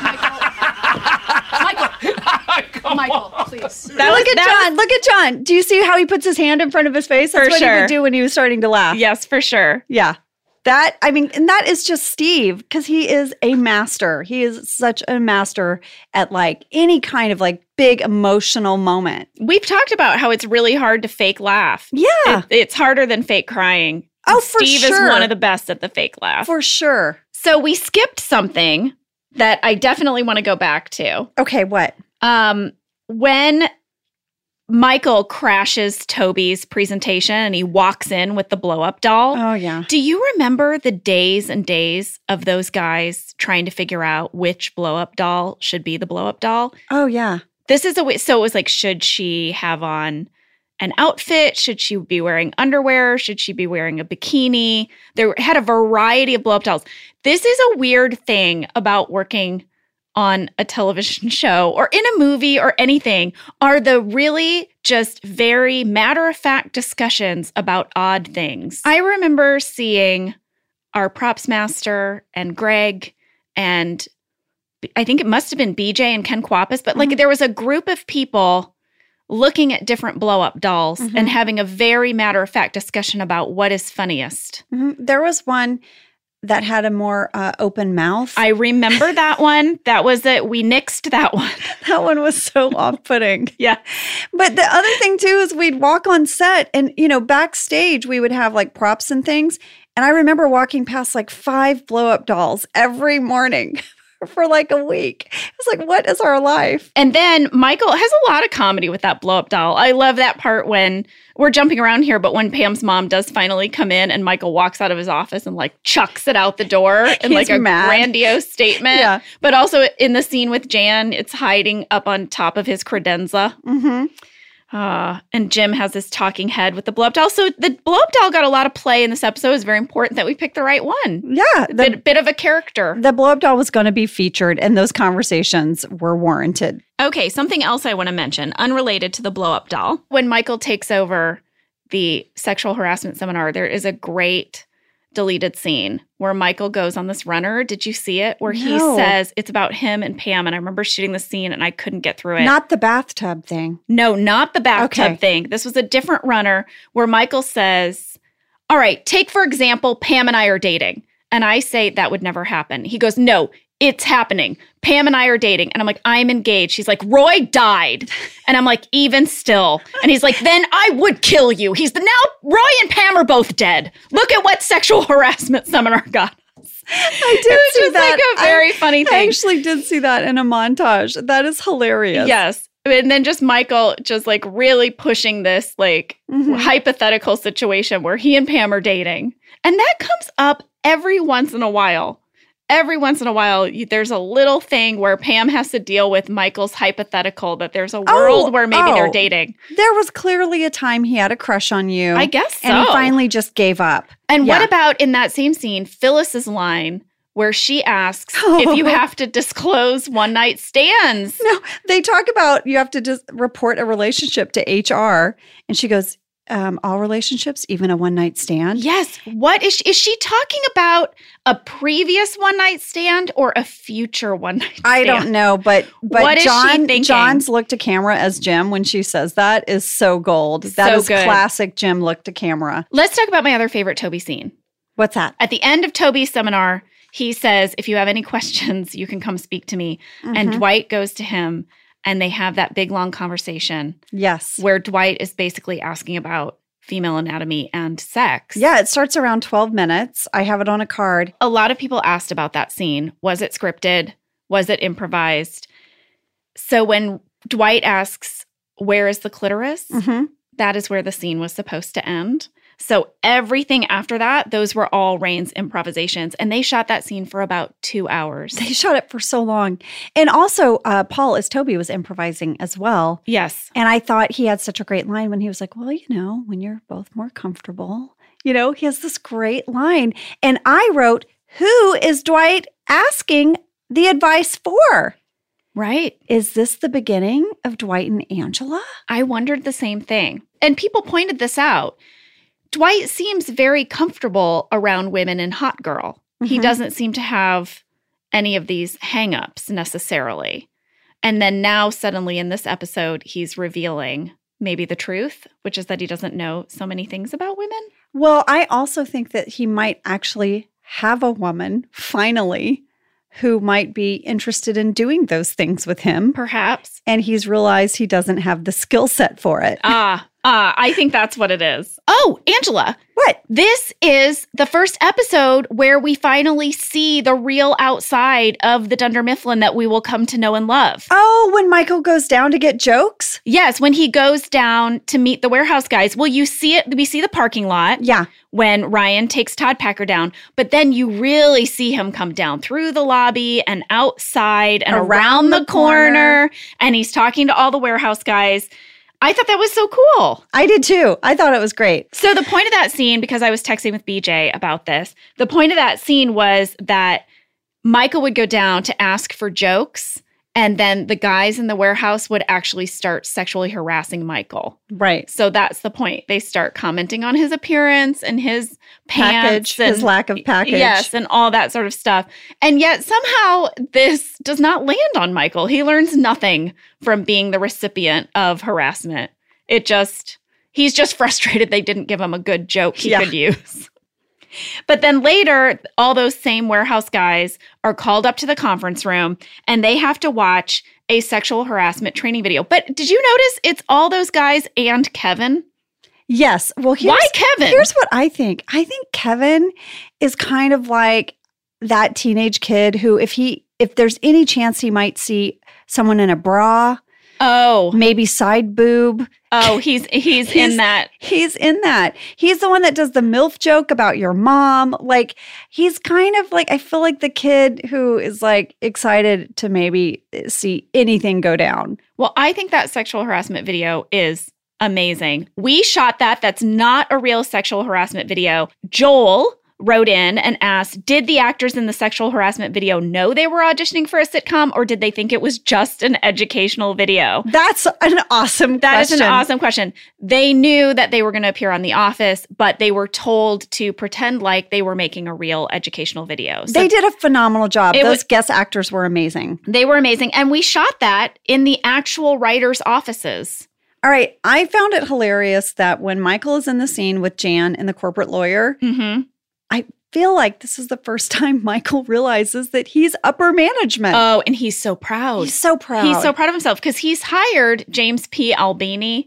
Michael, Michael, please. That look at John. Look at John. Do you see how he puts his hand in front of his face? That's For what sure. he would do when he was starting to laugh. Yes, for sure. Yeah. That, I mean, and that is just Steve, because he is a master. He is such a master at like any kind of like big emotional moment. We've talked about how it's really hard to fake laugh. Yeah. It, it's harder than fake crying. Oh, And for Steve sure. is one of the best at the fake laugh. For sure. So we skipped something that I definitely want to go back to. Okay, what? Um, when Michael crashes Toby's presentation and he walks in with the blow-up doll. Oh, yeah. Do you remember the days and days of those guys trying to figure out which blow-up doll should be the blow-up doll? Oh, yeah. This is a way, so it was like, should she have on an outfit? Should she be wearing underwear? Should she be wearing a bikini? There had a variety of blow-up dolls. This is a weird thing about working on a television show or in a movie or anything, are the really just very matter-of-fact discussions about odd things. I remember seeing our props master and Greg and I think it must have been B J and Ken Quapis, but like Mhm. there was a group of people looking at different blow-up dolls Mhm. and having a very matter-of-fact discussion about what is funniest. Mhm. There was one that had a more uh, open mouth. I remember that one. That was it. We nixed that one. That one was so off-putting. Yeah. But the other thing too is we'd walk on set and, you know, backstage we would have like props and things. And I remember walking past like five blow-up dolls every morning for like a week. It was like, what is our life? And then Michael has a lot of comedy with that blow-up doll. I love that part when we're jumping around here, but when Pam's mom does finally come in and Michael walks out of his office and like chucks it out the door in He's like a mad. grandiose statement. Yeah. But also in the scene with Jan, it's hiding up on top of his credenza. Mm-hmm. Uh, and Jim has this talking head with the blow-up doll. So the blow-up doll got a lot of play in this episode. It's very important that we picked the right one. Yeah. A The, bit, bit of a character. the blow-up doll was going to be featured and those conversations were warranted. Okay, something else I want to mention, unrelated to the blow-up doll. When Michael takes over the sexual harassment seminar, there is a great deleted scene where Michael goes on this runner. Did you see it? Where he No. says it's about him and Pam. And I remember shooting the scene and I couldn't get through it. Not the bathtub thing. No, not the bathtub Okay. thing. This was a different runner where Michael says, all right, take for example, Pam and I are dating. And I say that would never happen. He goes, no, it's happening. Pam and I are dating. And I'm like, I'm engaged. He's like, Roy died. And I'm like, even still. And he's like, then I would kill you. He's the now Roy and Pam are both dead. Look at what sexual harassment seminar got us. I did It was see just that. like a very I, funny I thing. actually did see that in a montage. That is hilarious. Yes. And then just Michael just like really pushing this like Mhm. hypothetical situation where he and Pam are dating. And that comes up every once in a while. Every once in a while, you, there's a little thing where Pam has to deal with Michael's hypothetical that there's a world Oh, where maybe oh. they're dating. There was clearly a time he had a crush on you. I guess so. And he finally just gave up. And Yeah. what about in that same scene, Phyllis's line where she asks if you have to disclose one night stands? No, they talk about you have to just report a relationship to H R. And she goes, um, all relationships, even a one night stand? Yes. What is she, is she talking about a previous one night stand or a future one night stand? I don't know, but but What is she John thinking? John's look to camera as Jim when she says that is so gold. That So is good. classic Jim look to camera. Let's talk about my other favorite Toby scene. What's that? At the end of Toby's seminar, he says, if you have any questions, you can come speak to me. And Mhm. Dwight goes to him and they have that big long conversation Yes. where Dwight is basically asking about female anatomy and sex. Yeah, it starts around twelve minutes. I have it on a card. A lot of people asked about that scene. Was it scripted? Was it improvised? So when Dwight asks, where is the clitoris? Mhm. That is where the scene was supposed to end. So everything after that, those were all Rain's improvisations. And they shot that scene for about two hours. They shot it for so long. And also, uh, Paul, as Toby, was improvising as well. Yes. And I thought he had such a great line when he was like, well, you know, when you're both more comfortable, you know, he has this great line. And I wrote, who is Dwight asking the advice for? Right. Is this the beginning of Dwight and Angela? I wondered the same thing. And people pointed this out. Dwight seems very comfortable around women in Hot Girl. Mm-hmm. He doesn't seem to have any of these hang-ups necessarily. And then now suddenly in this episode, he's revealing maybe the truth, which is that he doesn't know so many things about women. Well, I also think that he might actually have a woman, finally, who might be interested in doing those things with him. Perhaps. And he's realized he doesn't have the skill set for it. Ah, ah, I think that's what it is. Oh, Angela. What? This is the first episode where we finally see the real outside of the Dunder Mifflin that we will come to know and love. Oh, when Michael goes down to get jokes? Yes, when he goes down to meet the warehouse guys. Well, you see it, we see the parking lot. Yeah. When Ryan takes Todd Packer down, but then you really see him come down through the lobby and outside and around, around the, the corner, corner, and he's talking to all the warehouse guys. I thought that was so cool. I did too. I thought it was great. So the point of that scene, because I was texting with B J about this, the point of that scene was that Michael would go down to ask for jokes, and then the guys in the warehouse would actually start sexually harassing Michael. Right. So that's the point. They start commenting on his appearance and his pants. Package, and, his lack of package. Yes, and all that sort of stuff. And yet somehow this does not land on Michael. He learns nothing from being the recipient of harassment. It just, he's just frustrated they didn't give him a good joke he yeah. could use. But then later, all those same warehouse guys are called up to the conference room and they have to watch a sexual harassment training video. But did you notice it's all those guys and Kevin? Yes. Well, here's, why Kevin? Here's what I think. I think Kevin is kind of like that teenage kid who, if he, if there's any chance he might see someone in a bra, oh, maybe side boob. Oh, he's, he's he's in that. He's in that. He's the one that does the MILF joke about your mom. Like, he's kind of like, I feel like the kid who is like excited to maybe see anything go down. Well, I think that sexual harassment video is amazing. We shot that. That's not a real sexual harassment video. Joel wrote in and asked, did the actors in the sexual harassment video know they were auditioning for a sitcom, or did they think it was just an educational video? That's an awesome that question. That is an awesome question. They knew that they were going to appear on The Office, but they were told to pretend like they were making a real educational video. So they did a phenomenal job. Those was, guest actors were amazing. They were amazing. And we shot that in the actual writers' offices. All right. I found it hilarious that when Michael is in the scene with Jan and the corporate lawyer, mm-hmm. I feel like this is the first time Michael realizes that he's upper management. Oh, and he's so proud. He's so proud. He's so proud of himself because he's hired James P. Albini,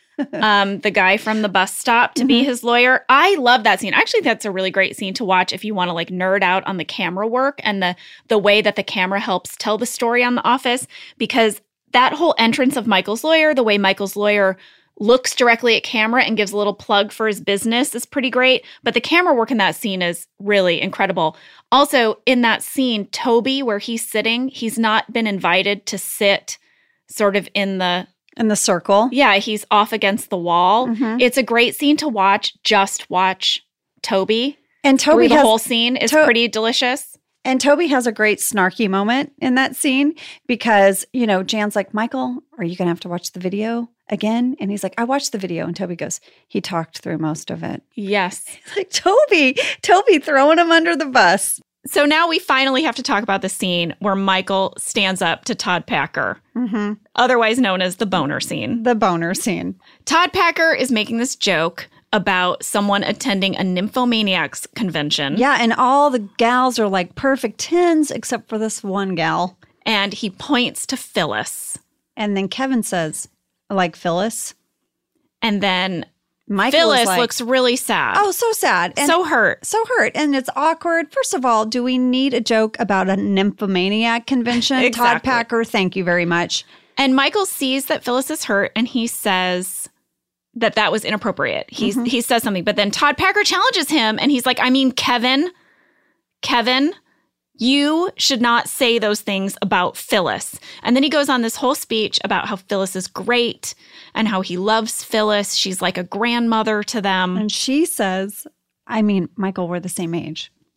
um, the guy from the bus stop, to mm-hmm. be his lawyer. I love that scene. Actually, that's a really great scene to watch if you want to like nerd out on the camera work and the the way that the camera helps tell the story on The Office, because that whole entrance of Michael's lawyer, the way Michael's lawyer looks directly at camera and gives a little plug for his business is pretty great. But the camera work in that scene is really incredible. Also, in that scene, Toby, where he's sitting, he's not been invited to sit sort of in the... In the circle. Yeah, he's off against the wall. Mm-hmm. It's a great scene to watch. Just watch Toby. And Toby the has, whole scene is to- pretty delicious. And Toby has a great snarky moment in that scene because, you know, Jan's like, Michael, are you going to have to watch the video again? And he's like, I watched the video. And Toby goes, he talked through most of it. Yes. He's like, Toby, Toby throwing him under the bus. So now we finally have to talk about the scene where Michael stands up to Todd Packer, mm-hmm. otherwise known as the boner scene. The boner scene. Todd Packer is making this joke about someone attending a nymphomaniacs convention. Yeah, and all the gals are like perfect tens except for this one gal. And he points to Phyllis. And then Kevin says, like Phyllis? And then Michael Phyllis like, looks really sad. Oh, so sad. And so hurt. So hurt. And it's awkward. First of all, do we need a joke about a nymphomaniac convention? Exactly. Todd Packer, thank you very much. And Michael sees that Phyllis is hurt and he says that that was inappropriate. He's, mm-hmm. He says something, but then Todd Packer challenges him and he's like, I mean, Kevin, Kevin, you should not say those things about Phyllis. And then he goes on this whole speech about how Phyllis is great and how he loves Phyllis. She's like a grandmother to them. And she says, I mean, Michael, we're the same age.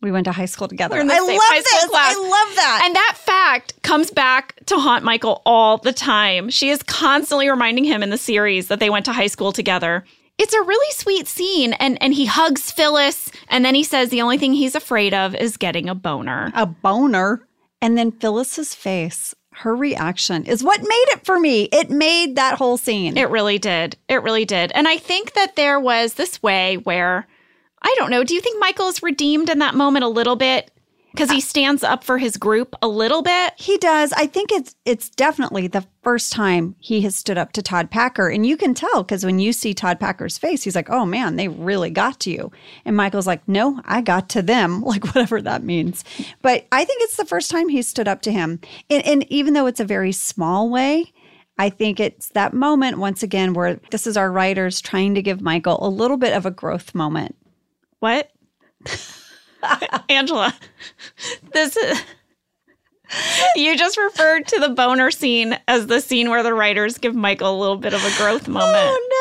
We went to high school together. We're in the I same love high school this. class. I love that. And that fact comes back to haunt Michael all the time. She is constantly reminding him in the series that they went to high school together. It's a really sweet scene. And, and he hugs Phyllis. And then he says the only thing he's afraid of is getting a boner. A boner. And then Phyllis's face, her reaction is what made it for me. It made that whole scene. It really did. It really did. And I think that there was this way where, I don't know, do you think Michael is redeemed in that moment a little bit? Because he stands up for his group a little bit. He does. I think it's it's definitely the first time he has stood up to Todd Packer. And you can tell because when you see Todd Packer's face, he's like, oh, man, they really got to you. And Michael's like, no, I got to them, like whatever that means. But I think it's the first time he stood up to him. And, and even though it's a very small way, I think it's that moment, once again, where this is our writers trying to give Michael a little bit of a growth moment. What? Angela, this is, you just referred to the boner scene as the scene where the writers give Michael a little bit of a growth moment.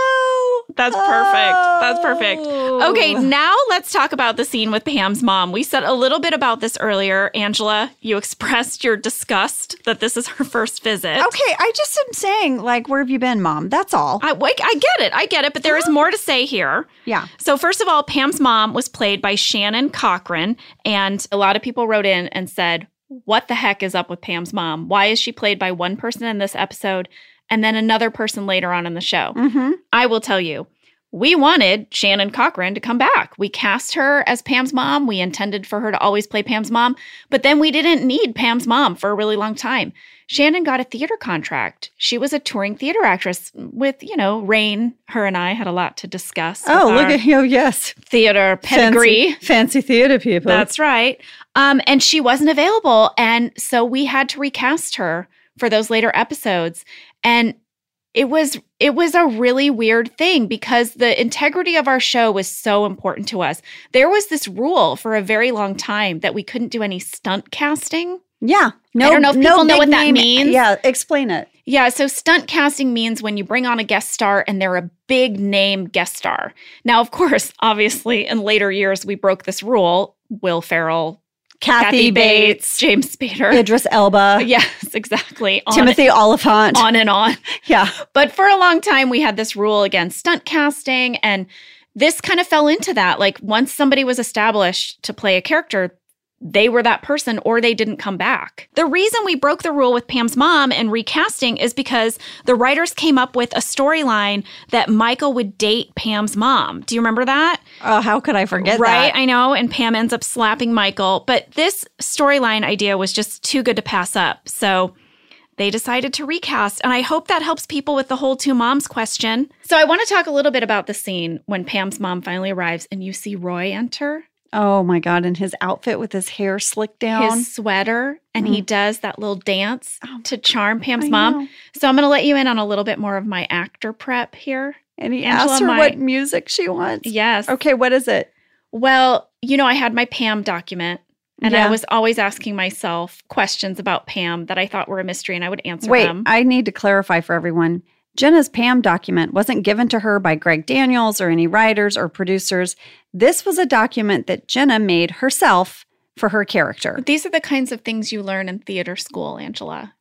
Oh, no. That's perfect. That's perfect. Okay, now let's talk about the scene with Pam's mom. We said a little bit about this earlier. Angela, you expressed your disgust that this is her first visit. Okay, I just am saying, like, where have you been, Mom? That's all. I, like, I get it. I get it. But there is more to say here. Yeah. So first of all, Pam's mom was played by Shannon Cochran. And a lot of people wrote in and said, what the heck is up with Pam's mom? Why is she played by one person in this episode and then another person later on in the show? Mm-hmm. I will tell you, we wanted Shannon Cochran to come back. We cast her as Pam's mom. We intended for her to always play Pam's mom. But then we didn't need Pam's mom for a really long time. Shannon got a theater contract. She was a touring theater actress with, you know, Rain. Her and I had a lot to discuss. Oh, look at you. Yes. Theater pedigree. Fancy, fancy theater people. That's right. Um, and she wasn't available. And so we had to recast her for those later episodes. And it was it was a really weird thing because the integrity of our show was so important to us. There was this rule for a very long time that we couldn't do any stunt casting. Yeah. No, I don't know if people no know what that name. means. Yeah, explain it. Yeah, so stunt casting means when you bring on a guest star and they're a big name guest star. Now, of course, obviously, in later years, we broke this rule. Will Ferrell, Kathy, Kathy Bates, Bates, James Spader. Idris Elba. Yes, exactly. On Timothy Oliphant. On and on. Yeah. But for a long time, we had this rule against stunt casting, and this kind of fell into that. Like, once somebody was established to play a character, they were that person or they didn't come back. The reason we broke the rule with Pam's mom and recasting is because the writers came up with a storyline that Michael would date Pam's mom. Do you remember that? Oh, how could I forget right, that? I know. And Pam ends up slapping Michael. But this storyline idea was just too good to pass up. So they decided to recast. And I hope that helps people with the whole two moms question. So I want to talk a little bit about the scene when Pam's mom finally arrives and you see Roy enter. Oh, my God. And his outfit with his hair slicked down. His sweater. And Mm. he does that little dance to charm Pam's I mom. know. So I'm going to let you in on a little bit more of my actor prep here. And he Angela, asks her my- what music she wants. Yes. Okay, what is it? Well, you know, I had my Pam document. And Yeah. I was always asking myself questions about Pam that I thought were a mystery, and I would answer Wait, them. I need to clarify for everyone. Jenna's Pam document wasn't given to her by Greg Daniels or any writers or producers. This was a document that Jenna made herself for her character. These are the kinds of things you learn in theater school, Angela.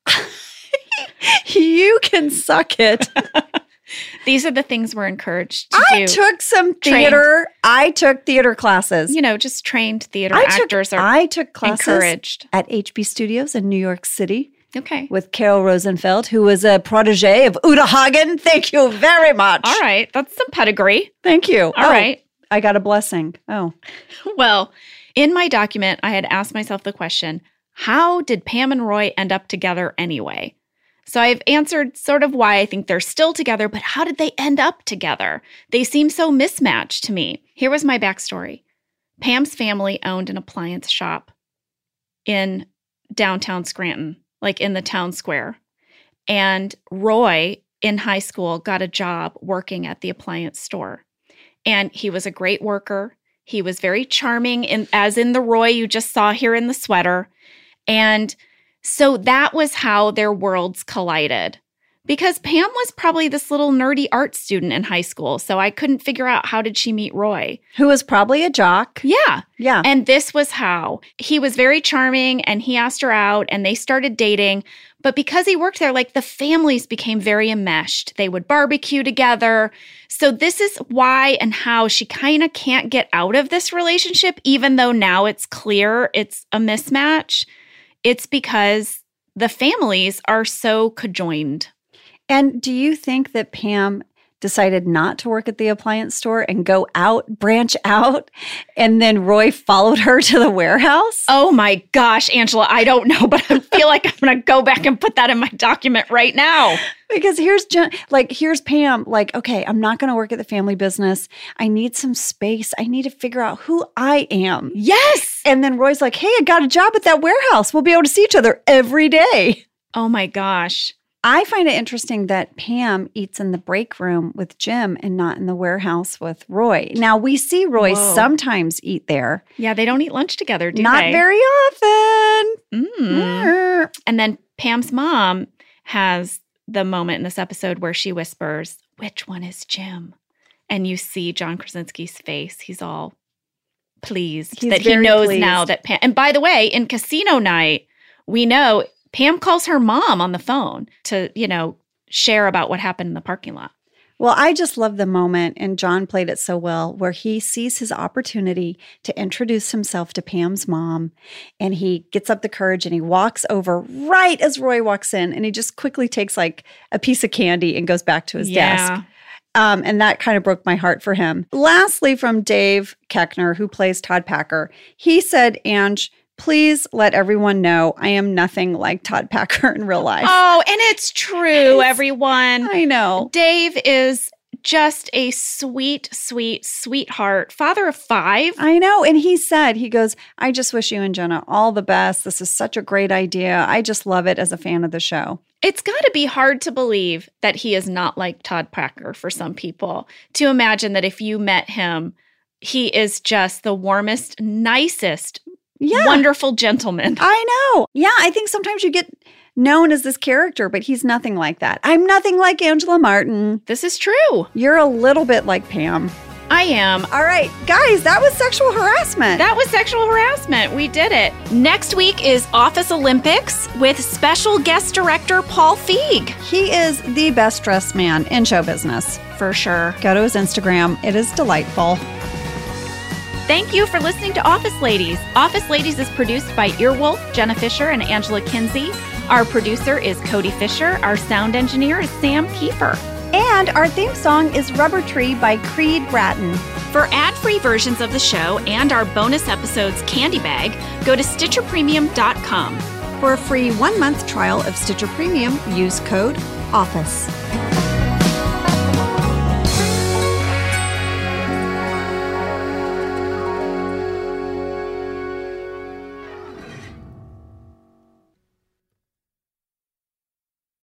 You can suck it. These are the things we're encouraged to I do. took some theater. I took theater classes. you know, just trained theater I took, actors are I took classes encouraged. at H B Studios in New York City Okay. with Carol Rosenfeld, who was a protege of Uta Hagen. Thank you very much. All right. That's some pedigree. Thank you. All right. I got a blessing. Oh. Well, in my document, I had asked myself the question, how did Pam and Roy end up together anyway? So I've answered sort of why I think they're still together, but how did they end up together? They seem so mismatched to me. Here was my backstory. Pam's family owned an appliance shop in downtown Scranton, like in the town square. And Roy, in high school, got a job working at the appliance store. And he was a great worker. He was very charming, in, as in the Roy you just saw here in the sweater. And so that was how their worlds collided. Because Pam was probably this little nerdy art student in high school, so I couldn't figure out how did she meet Roy. Who was probably a jock. Yeah. Yeah. And this was how. He was very charming and he asked her out and they started dating. But because he worked there, like the families became very enmeshed. They would barbecue together. So this is why and how she kind of can't get out of this relationship, even though now it's clear it's a mismatch. It's because the families are so conjoined. And do you think that Pam decided not to work at the appliance store and go out, branch out, and then Roy followed her to the warehouse? Oh my gosh, Angela, I don't know, but I feel like I'm going to go back and put that in my document right now. Because here's Jen, like, here's Pam, like, okay, I'm not going to work at the family business. I need some space. I need to figure out who I am. Yes. And then Roy's like, hey, I got a job at that warehouse. We'll be able to see each other every day. Oh my gosh. I find it interesting that Pam eats in the break room with Jim and not in the warehouse with Roy. Now, we see Roy Whoa. sometimes eat there. Yeah, they don't eat lunch together, do not they? Not very often. Mm. And then Pam's mom has the moment in this episode where she whispers, which one is Jim? And you see John Krasinski's face. He's all pleased He's that he very knows pleased. now that Pam. And by the way, in Casino Night, we know Pam calls her mom on the phone to, you know, share about what happened in the parking lot. Well, I just love the moment, and John played it so well, where he sees his opportunity to introduce himself to Pam's mom, and he gets up the courage and he walks over right as Roy walks in, and he just quickly takes like a piece of candy and goes back to his Yeah. desk. Um, and that kind of broke my heart for him. Lastly, from Dave Koechner, who plays Todd Packer, he said, Ange, please let everyone know I am nothing like Todd Packer in real life. Oh, and it's true, everyone. I know. Dave is just a sweet, sweet, sweetheart, father of five. I know. And he said, he goes, I just wish you and Jenna all the best. This is such a great idea. I just love it as a fan of the show. It's got to be hard to believe that he is not like Todd Packer for some people. To imagine that if you met him, he is just the warmest, nicest, Yeah. wonderful gentleman. I know. Yeah, I think sometimes you get known as this character, but he's nothing like that. I'm nothing like Angela Martin. This is true. You're a little bit like Pam. I am. All right, guys, that was sexual harassment. That was sexual harassment. We did it. Next week is Office Olympics with special guest director Paul Feig. He is the best dressed man in show business. For sure. Go to his Instagram. It is delightful. Thank you for listening to Office Ladies. Office Ladies is produced by Earwolf, Jenna Fisher, and Angela Kinsey. Our producer is Cody Fisher. Our sound engineer is Sam Kiefer. And our theme song is Rubber Tree by Creed Bratton. For ad-free versions of the show and our bonus episodes Candy Bag, go to Stitcher Premium dot com. For a free one-month trial of Stitcher Premium, use code OFFICE.